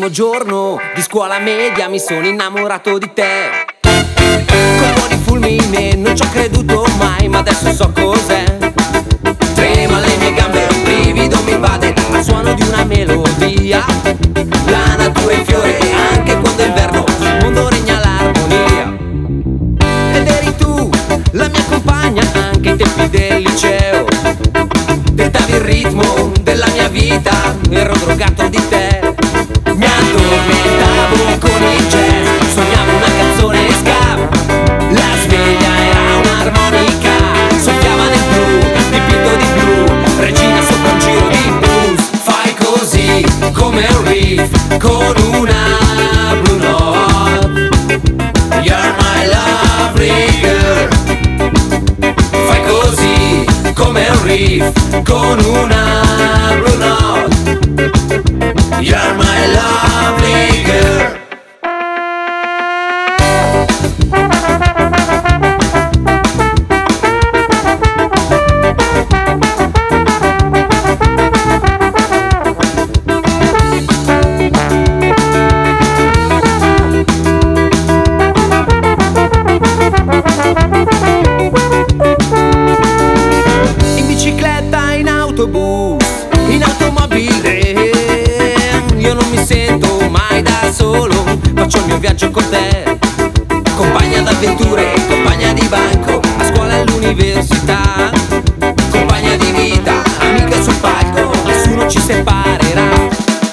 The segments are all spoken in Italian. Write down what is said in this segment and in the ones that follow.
primo giorno di scuola media mi sono innamorato di te. Colpo di fulmine, non ci ho creduto mai, ma adesso so cos'è. Trema le mie gambe, un brivido mi invade al suono di una melodia. La natura è in fiore anche quando è inverno, sul mondo regna l'armonia. Ed eri tu, la mia compagna, anche ai tempi del liceo. Dettavi il ritmo della mia vita, ero drogato di te. Mi addormentavo con il jazz, sognavo una canzone ska. La sveglia era un'armonica, soffiava nel blu, dipinto di blu, regina sopra un giro di blues. Fai così come un riff con una blue note. You're my lovely girl. Fai così come un riff con una blue note. You're my lovely girl. In bicicletta, in autobus, in automobile, io non mi sento mai da solo, faccio il mio viaggio con te. Compagna d'avventure, compagna di banco, a scuola e all'università. Compagna di vita, amica sul palco, nessuno ci separerà.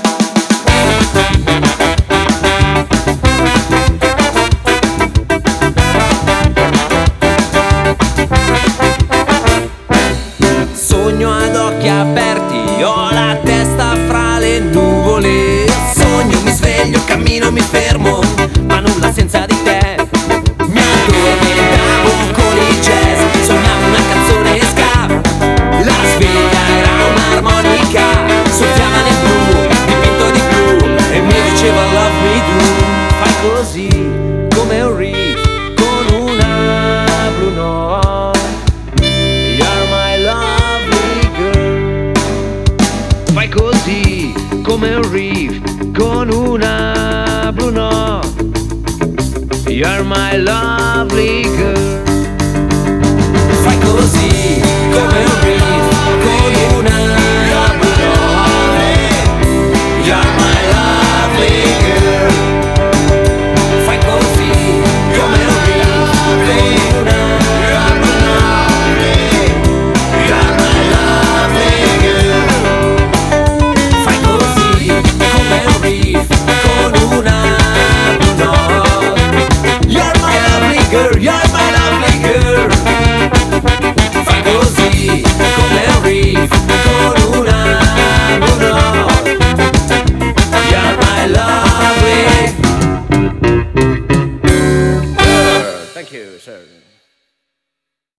Sogno ad occhi aperti, ho la testa fra le nuvole. Sogno, mi sveglio, cammino, mi fermo, ma nulla senza di te. Mi addormentavo con il jazz, sognavo una canzone ska. La sveglia era un'armonica, soffiava nel blu, dipinto di blu, e mi diceva love me do. Fai così come un riff con una blue note. You're my lovely girl. Fai così come un riff con una blue note. You're my lovely girl. Fai così come un riff con una blue note. You're my lovely girl. Fai così come un riff con una blue note. You're my lovely girl. Fai così come un riff con una blue note. You're my lovely girl.